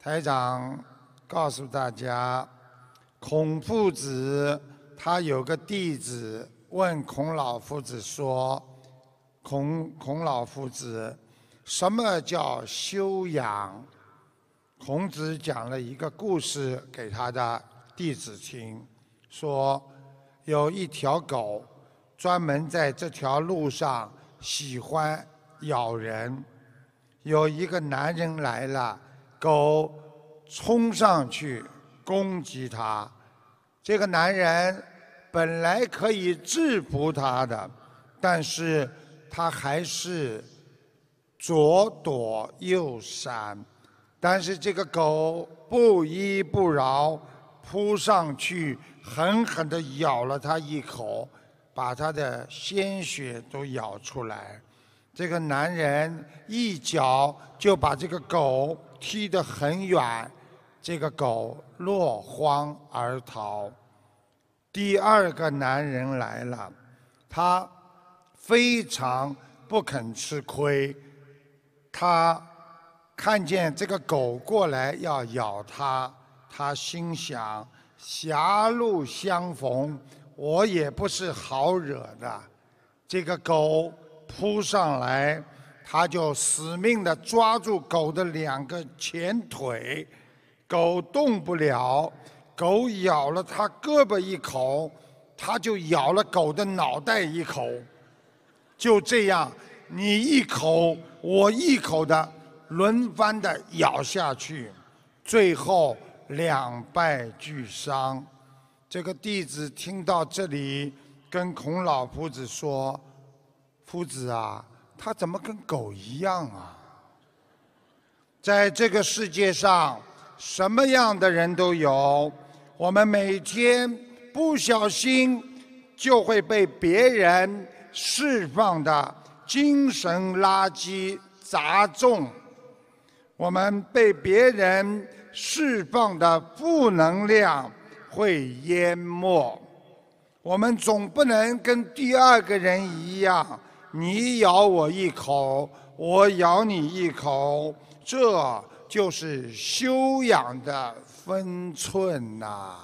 台长告诉大家，孔夫子他有个弟子问孔老夫子说：“孔老夫子，什么叫修养？”孔子讲了一个故事给他的弟子听，说有一条狗专门在这条路上喜欢咬人。有一个男人来了，狗冲上去攻击他。这个男人本来可以制服他的，但是他还是左躲右闪。但是这个狗不依不饶，扑上去狠狠地咬了他一口，把他的鲜血都咬出来。这个男人一脚就把这个狗踢得很远，这个狗落荒而逃。第二个男人来了，他非常不肯吃亏，他看见这个狗过来要咬他，他心想：狭路相逢，我也不是好惹的。这个狗扑上来，他就死命地抓住狗的两个前腿，狗动不了。狗咬了他胳膊一口，他就咬了狗的脑袋一口。就这样，你一口我一口的轮番的咬下去，最后两败俱伤。这个弟子听到这里，跟孔老夫子说：“夫子啊，他怎么跟狗一样啊？”在这个世界上，什么样的人都有。我们每天不小心就会被别人释放的精神垃圾砸中，我们被别人释放的负能量会淹没。我们总不能跟第二个人一样，你咬我一口，我咬你一口，这就是修养的分寸呐。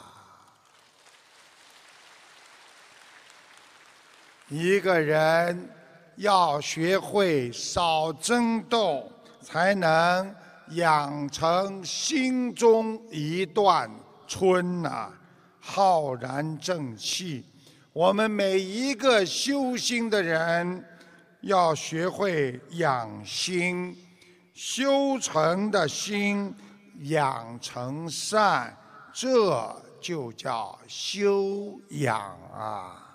一个人要学会少争斗，才能养成心中一段春呐，浩然正气。我们每一个修心的人，要学会养心，修成的心养成善，这就叫修养啊。